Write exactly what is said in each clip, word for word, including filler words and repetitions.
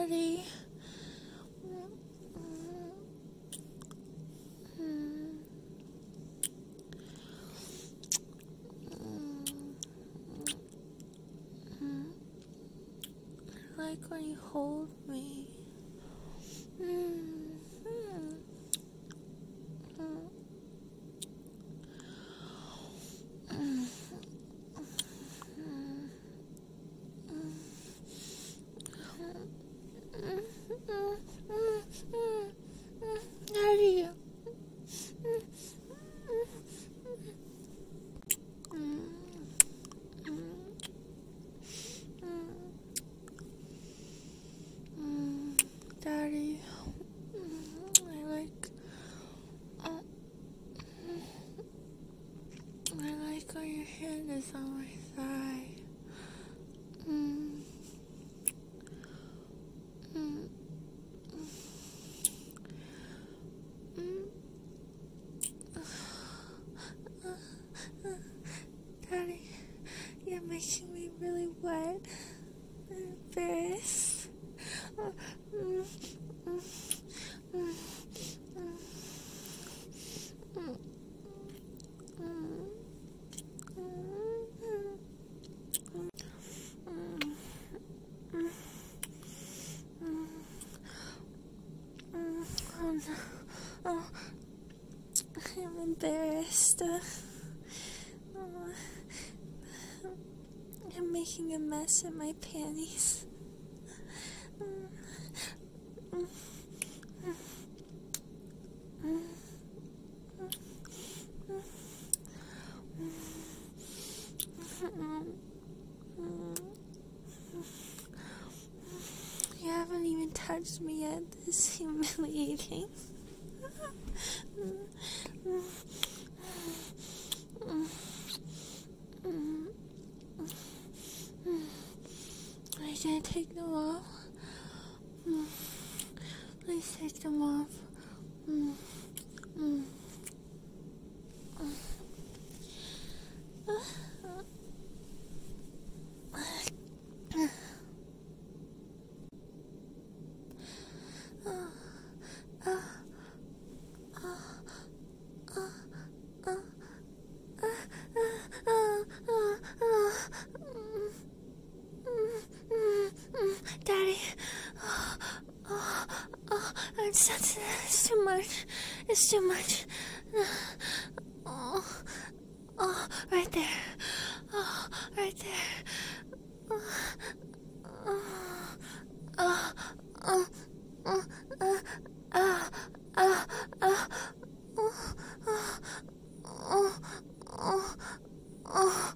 Daddy. I like when you hold me. Daddy. Daddy, I like, uh, I like when your hand is on my thigh. Mm. Mm. Mm. Daddy, you're making me really wet. I'm embarrassed. Uh, mm. Mm. Mm. Mm. Oh no. Oh, I'm embarrassed. Uh, oh, I'm making a mess in my panties. You haven't even touched me yet. This is humiliating. Are you gonna take them off? Please take them off. Daddy, oh, oh, oh, I'm sensitive. It's too much. It's too much. Oh, oh, right there. Oh, right there. Oh, oh, oh, oh, oh, oh, oh, oh, oh, oh, oh, oh.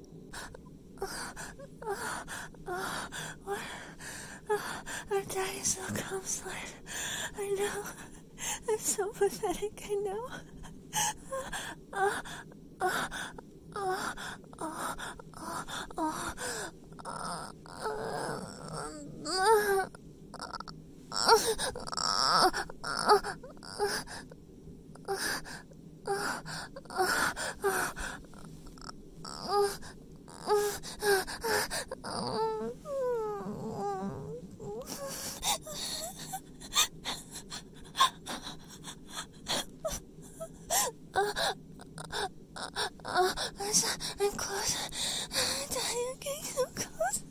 What? Oh, I'm dying so calm, slide. I know. I'm so pathetic, I know. Oh, oh, oh, oh, oh, oh, I'm close. I'm dying. I'm getting so close.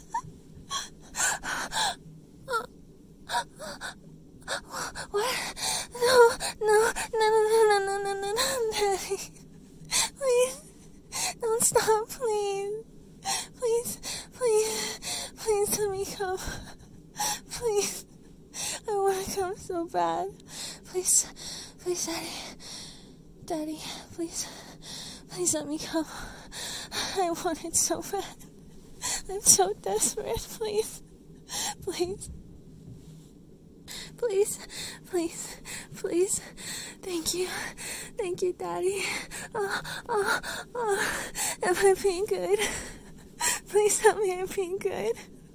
What? No, no, no, no, no, no, no, no, no, Daddy. Please, don't stop, please. Please, please, please let me come. Please, I want to come so bad. Please, please, Daddy. Daddy, please, please let me come. I want it so bad. I'm so desperate. Please, please, please, please, please. Thank you, thank you, Daddy. Oh, oh, oh. Am I being good? Please tell me I'm being good.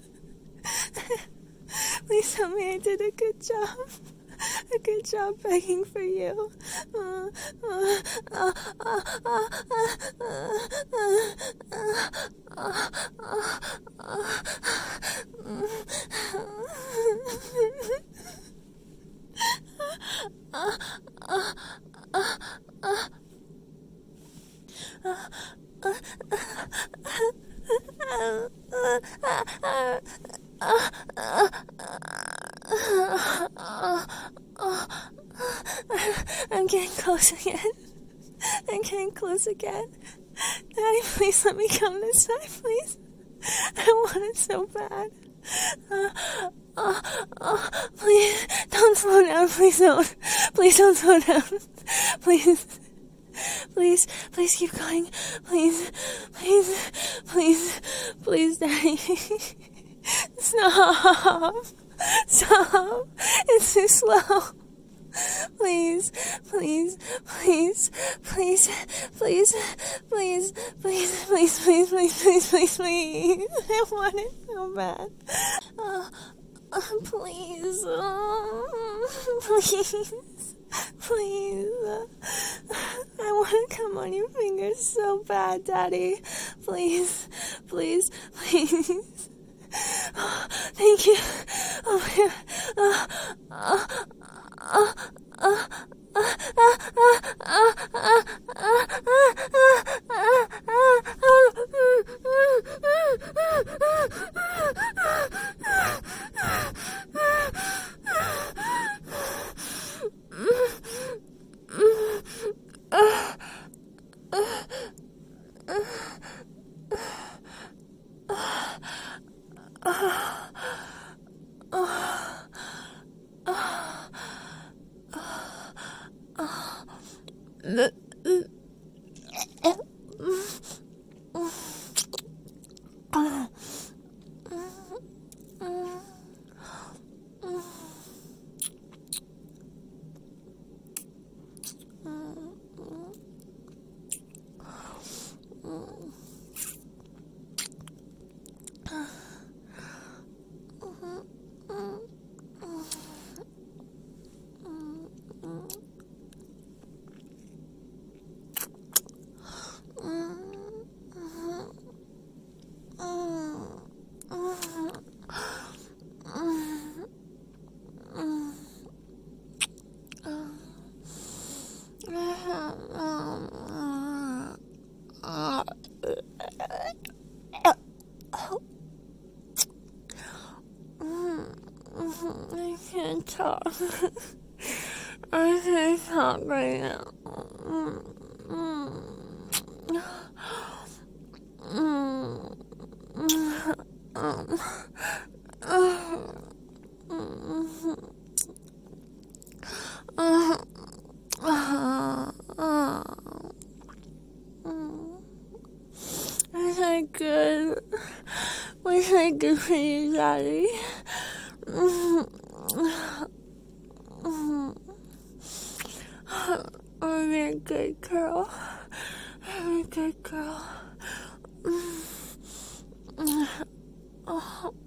Please tell me I did a good job. A good job begging for you. Uh, uh, uh, uh, uh, uh, uh, uh, uh, I'm getting close again. I'm getting close again. Daddy, please let me come this time, please. I want it so bad. Uh, uh, uh, please, don't slow down. Please don't. Please don't slow down. Please. Please, please keep going. Please, please, please, please, Daddy. Stop. Stop. It's too slow. Please, please, please, please, please, please, please, please, please, please, please, please, please. I want it so bad. Uh, uh, please, uh, please, please. Uh, I want to come on your fingers so bad, Daddy. Please, please, please. Oh, thank you. Oh, yeah. uh, uh, uh, uh, uh, uh, uh, uh, I can't talk. I can't talk right now. Wish I could. Wish I could for you, Daddy. I'm a good girl. I'm a good girl. Oh.